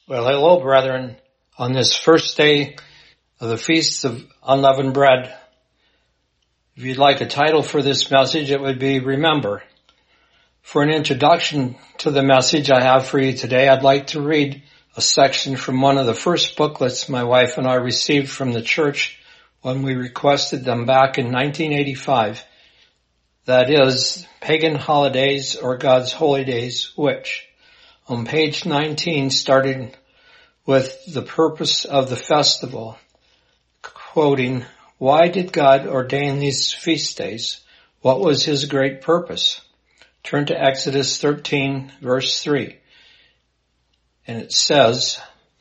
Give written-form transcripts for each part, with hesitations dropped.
Well, hello, brethren. On this first day of the Feast of Unleavened Bread, if you'd like a title for this message, it would be Remember. For an introduction to the message I have for you today, I'd like to read a section from one of the first booklets my wife and I received from the church when we requested them back in 1985. That is, Pagan Holidays or God's Holy Days, which, on page 19, started with the purpose of the festival, quoting, "Why did God ordain these feast days? What was his great purpose?" Turn to Exodus 13, verse 3. And it says,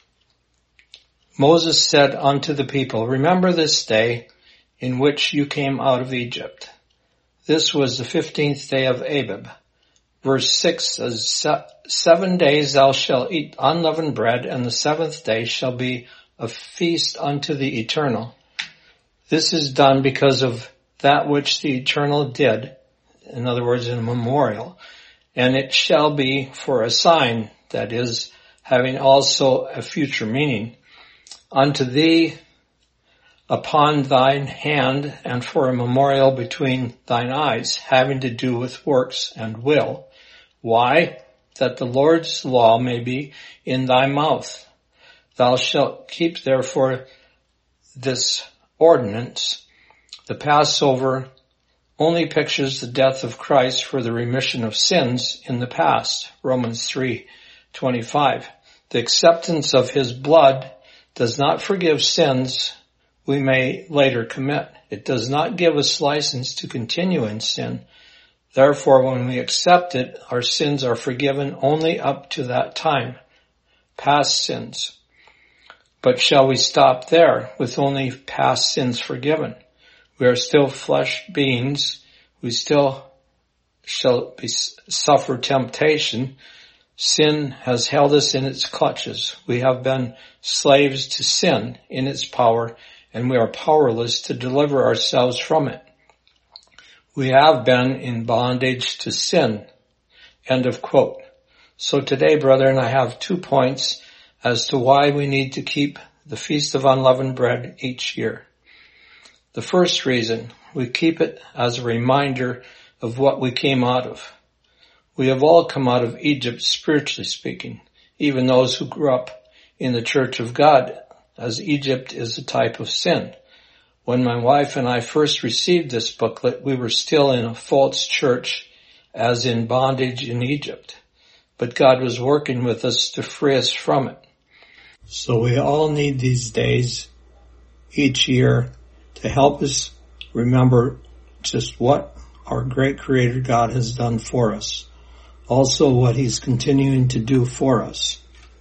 Moses said unto the people, "Remember this day in which you came out of Egypt." This was the 15th day of Abib. Verse 6 says, 7 days thou shalt eat unleavened bread, and the 7th day shall be a feast unto the Eternal. This is done because of that which the Eternal did, in other words, in a memorial, and it shall be for a sign, that is, having also a future meaning, unto thee upon thine hand, and for a memorial between thine eyes, having to do with works and will. Why? That the Lord's law may be in thy mouth. Thou shalt keep therefore this ordinance. The Passover only pictures the death of Christ for the remission of sins in the past. Romans 3:25. The acceptance of his blood does not forgive sins we may later commit. It does not give us license to continue in sin. Therefore, when we accept it, our sins are forgiven only up to that time, past sins. But shall we stop there with only past sins forgiven? We are still flesh beings. We still shall suffer temptation. Sin has held us in its clutches. We have been slaves to sin in its power, and we are powerless to deliver ourselves from it. We have been in bondage to sin. End of quote. So today, brethren, I have 2 points as to why we need to keep the Feast of Unleavened Bread each year. The first reason, we keep it as a reminder of what we came out of. We have all come out of Egypt, spiritually speaking, even those who grew up in the Church of God, as Egypt is a type of sin. When my wife and I first received this booklet, we were still in a false church, as in bondage in Egypt. But God was working with us to free us from it. So we all need these days each year to help us remember just what our great Creator God has done for us. Also what he's continuing to do for us.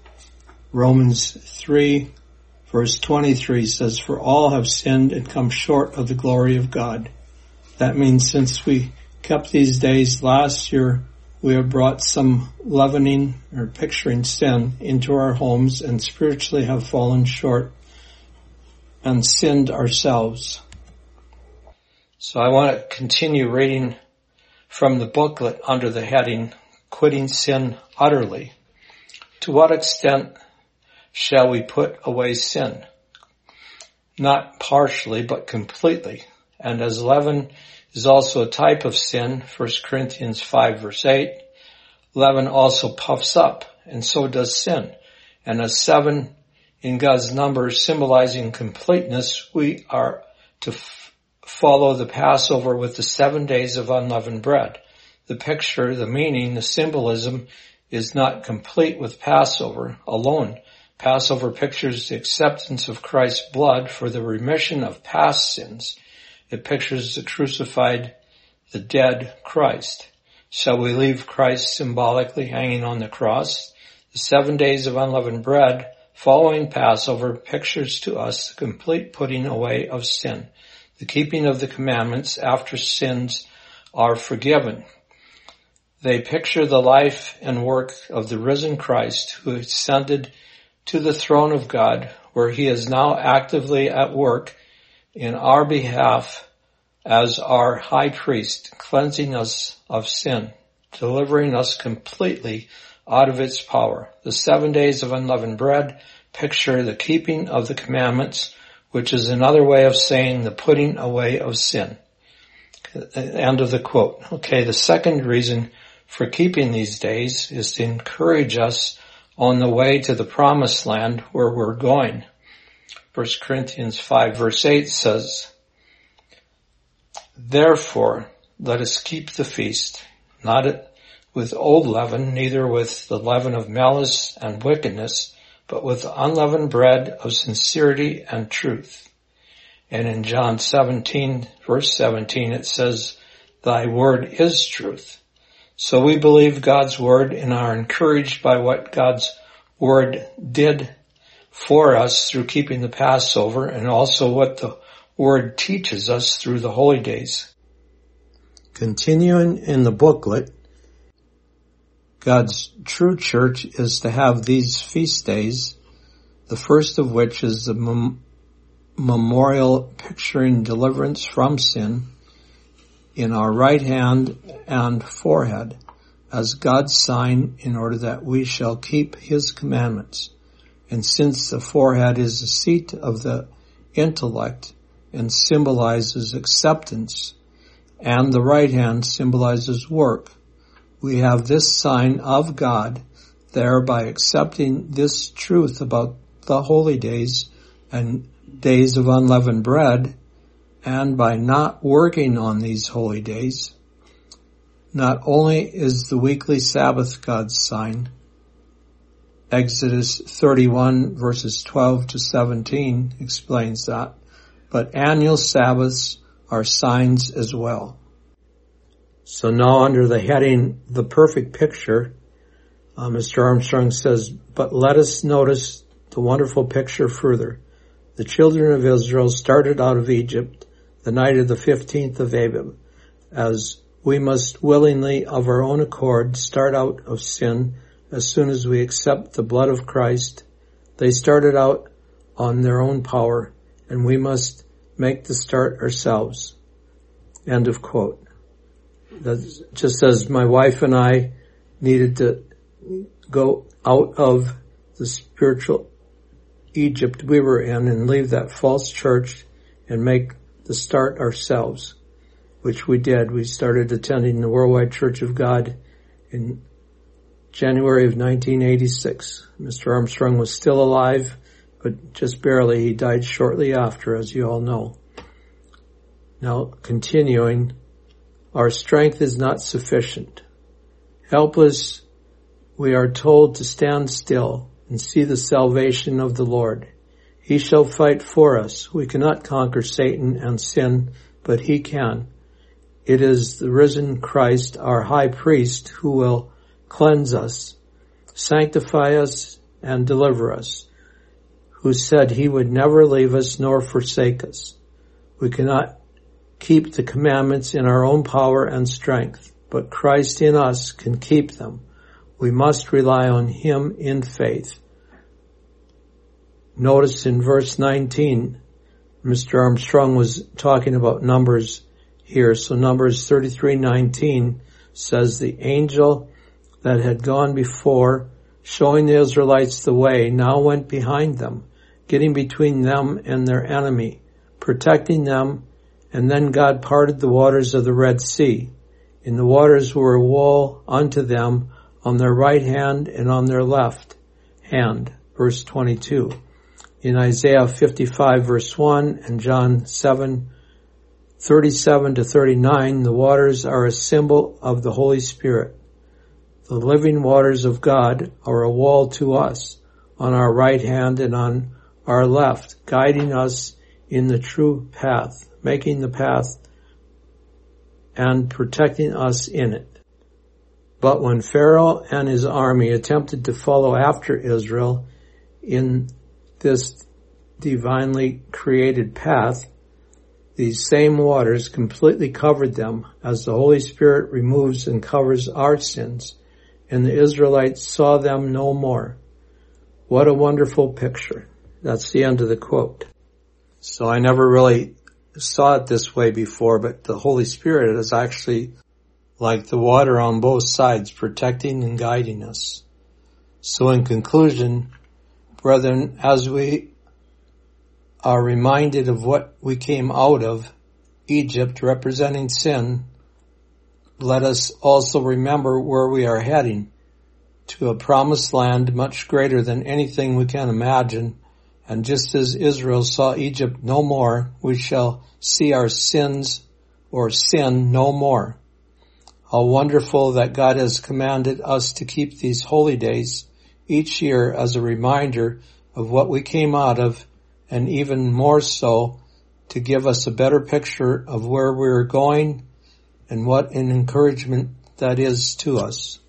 Romans 3 Verse 23 says, "For all have sinned and come short of the glory of God." That means since we kept these days last year, we have brought some leavening or picturing sin into our homes and spiritually have fallen short and sinned ourselves. So I want to continue reading from the booklet under the heading, Quitting Sin Utterly. To what extent shall we put away sin? Not partially, but completely. And as leaven is also a type of sin, 1 Corinthians 5 verse 8, leaven also puffs up, and so does sin. And as 7 in God's number symbolizing completeness, we are to follow the Passover with the 7 days of unleavened bread. The picture, the meaning, the symbolism is not complete with Passover alone. Passover pictures the acceptance of Christ's blood for the remission of past sins. It pictures the crucified, the dead Christ. Shall we leave Christ symbolically hanging on the cross? The 7 days of unleavened bread following Passover pictures to us the complete putting away of sin, the keeping of the commandments after sins are forgiven. They picture the life and work of the risen Christ who ascended to the throne of God, where he is now actively at work in our behalf as our high priest, cleansing us of sin, delivering us completely out of its power. The 7 days of unleavened bread picture the keeping of the commandments, which is another way of saying the putting away of sin. End of the quote. Okay, the second reason for keeping these days is to encourage us on the way to the promised land where we're going. 1 Corinthians 5 verse 8 says, "Therefore, let us keep the feast, not with old leaven, neither with the leaven of malice and wickedness, but with unleavened bread of sincerity and truth." And in John 17 verse 17 it says, "Thy word is truth." So we believe God's word and are encouraged by what God's word did for us through keeping the Passover, and also what the word teaches us through the holy days. Continuing in the booklet, God's true church is to have these feast days, the first of which is the memorial picturing deliverance from sin in our right hand and forehead as God's sign in order that we shall keep his commandments. And since the forehead is the seat of the intellect and symbolizes acceptance, and the right hand symbolizes work, we have this sign of God there by accepting this truth about the holy days and days of unleavened bread, and by not working on these holy days. Not only is the weekly Sabbath God's sign, Exodus 31 verses 12 to 17 explains that, but annual Sabbaths are signs as well. So now under the heading, the perfect picture, Mr. Armstrong says, but let us notice the wonderful picture further. The children of Israel started out of Egypt the night of the 15th of Abib, as we must willingly of our own accord start out of sin as soon as we accept the blood of Christ. They started out on their own power, and we must make the start ourselves. End of quote. That's just as my wife and I needed to go out of the spiritual Egypt we were in and leave that false church and make the start ourselves, which we did. We started attending the Worldwide Church of God in January of 1986. Mr. Armstrong was still alive, but just barely. He died shortly after, as you all know. Now, continuing, our strength is not sufficient. Helpless, we are told to stand still and see the salvation of the Lord. He shall fight for us. We cannot conquer Satan and sin, but he can. It is the risen Christ, our high priest, who will cleanse us, sanctify us, and deliver us, who said he would never leave us nor forsake us. We cannot keep the commandments in our own power and strength, but Christ in us can keep them. We must rely on him in faith. Notice in verse 19, Mr. Armstrong was talking about Numbers here. So Numbers 33:19 says the angel that had gone before, showing the Israelites the way, now went behind them, getting between them and their enemy, protecting them. And then God parted the waters of the Red Sea. In the waters were a wall unto them on their right hand and on their left hand. Verse 22. In Isaiah 55 verse 1 and John 7:37 to 39, the waters are a symbol of the Holy Spirit. The living waters of God are a wall to us on our right hand and on our left, guiding us in the true path, making the path and protecting us in it. But when Pharaoh and his army attempted to follow after Israel in this divinely created path, these same waters completely covered them as the Holy Spirit removes and covers our sins, and the Israelites saw them no more. What a wonderful picture. That's the end of the quote. So I never really saw it this way before, but the Holy Spirit is actually like the water on both sides, protecting and guiding us. So in conclusion, brethren, as we are reminded of what we came out of, Egypt representing sin, let us also remember where we are heading, to a promised land much greater than anything we can imagine. And just as Israel saw Egypt no more, we shall see our sins or sin no more. How wonderful that God has commanded us to keep these holy days each year as a reminder of what we came out of, and even more so to give us a better picture of where we're going and what an encouragement that is to us.